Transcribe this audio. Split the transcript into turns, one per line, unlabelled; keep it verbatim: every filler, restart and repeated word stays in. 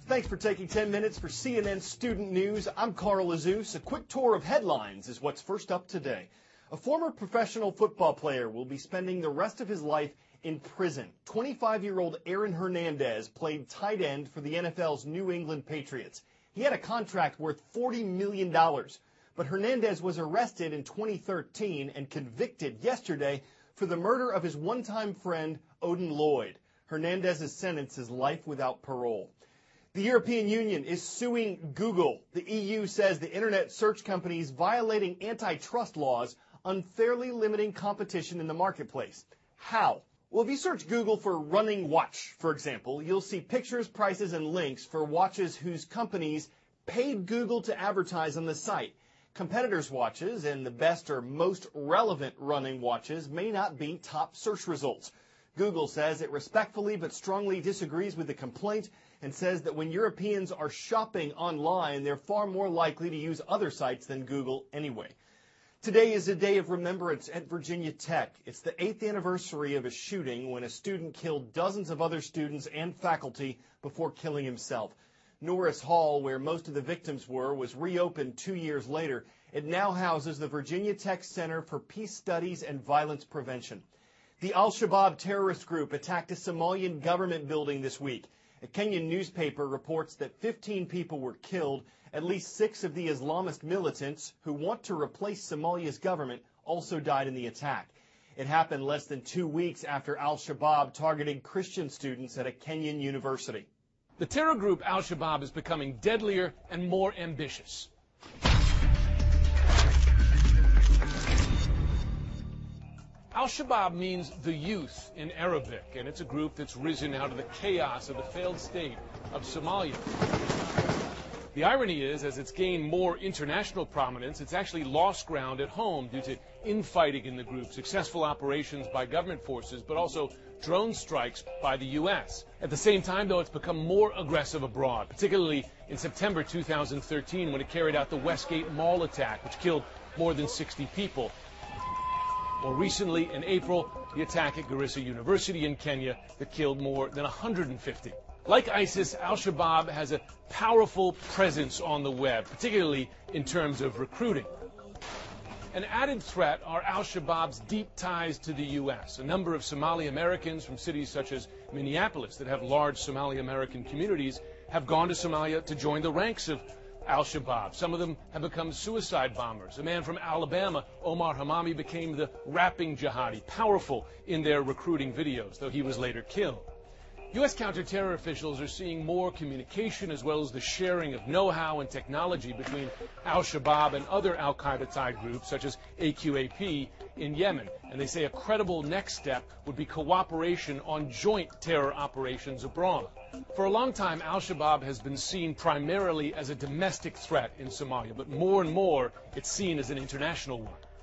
Thanks for taking ten minutes for C N N Student News. I'm Carl Azus. A quick tour of headlines is what's first up today. A former professional football player will be spending the rest of his life in prison. twenty-five-year-old Aaron Hernandez played tight end for the N F L's New England Patriots. He had a contract worth forty million dollars. But Hernandez was arrested in twenty thirteen and convicted yesterday for the murder of his one-time friend, Odin Lloyd. Hernandez's sentence is life without parole. The European Union is suing Google. The E U says the internet search company is violating antitrust laws, unfairly limiting competition in the marketplace. How? Well, if you search Google for running watch, for example, you'll see pictures, prices, and links for watches whose companies paid Google to advertise on the site. Competitors' watches and the best or most relevant running watches may not be top search results. Google says it respectfully but strongly disagrees with the complaint and says that when Europeans are shopping online, they're far more likely to use other sites than Google anyway. Today is a day of remembrance at Virginia Tech. It's the eighth anniversary of a shooting when a student killed dozens of other students and faculty before killing himself. Norris Hall, where most of the victims were, was reopened two years later. It now houses the Virginia Tech Center for Peace Studies and Violence Prevention. The Al-Shabaab terrorist group attacked a Somalian government building this week. A Kenyan newspaper reports that fifteen people were killed. At least six of the Islamist militants who want to replace Somalia's government also died in the attack. It happened less than two weeks after Al-Shabaab targeted Christian students at a Kenyan university.
The terror group Al-Shabaab is becoming deadlier and more ambitious. Al-Shabaab means the youth in Arabic, and it's a group that's risen out of the chaos of the failed state of Somalia. The irony is, as it's gained more international prominence, it's actually lost ground at home due to infighting in the group, successful operations by government forces, but also drone strikes by the U S. At the same time, though, it's become more aggressive abroad, particularly in September two thousand thirteen when it carried out the Westgate Mall attack, which killed more than sixty people. More recently, in April, the attack at Garissa University in Kenya that killed more than one hundred fifty. Like ISIS, Al-Shabaab has a powerful presence on the web, particularly in terms of recruiting. An added threat are Al-Shabaab's deep ties to the U S. A number of Somali Americans from cities such as Minneapolis that have large Somali American communities have gone to Somalia to join the ranks of Al-Shabaab. Some of them have become suicide bombers. A man from Alabama, Omar Hamami, became the rapping jihadi, powerful in their recruiting videos, though he was later killed. U S counterterror officials are seeing more communication as well as the sharing of know-how and technology between Al-Shabaab and other Al-Qaeda-tied groups such as A Q A P in Yemen. And they say a credible next step would be cooperation on joint terror operations abroad. For a long time, Al-Shabaab has been seen primarily as a domestic threat in Somalia, but more and more it's seen as an international one.